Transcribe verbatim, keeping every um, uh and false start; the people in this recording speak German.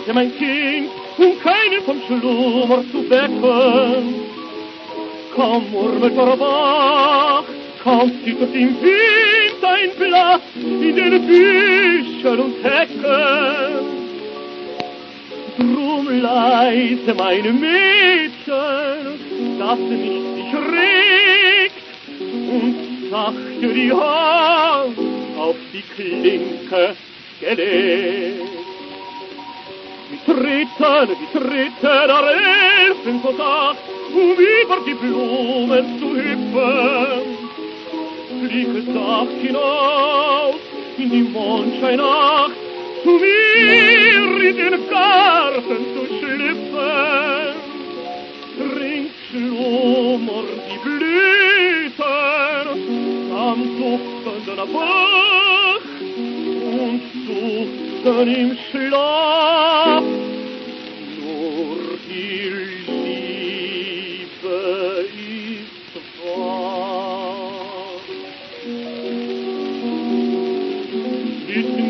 leise, mein Kind, um keinen vom Schlummer zu wecken. Kaum murmelt er wach, kaum zittert im Wind ein Blatt in den Büschern und Hecken. Drum leise, meine Mädchen, dass nicht sich regt und sachte die Hand auf die Klinke gelegt. Mit Tritten, mit Tritten der Elfen so sacht, um über die Blumen zu hüpfen. Fliege sacht hinaus in die Mondscheinnacht, zu mir in den Garten zu schlüpfen. Rings schlummern die Blüten am duftenden Bach und suchten im Schlaf nur die Liebe ist wahr. Ist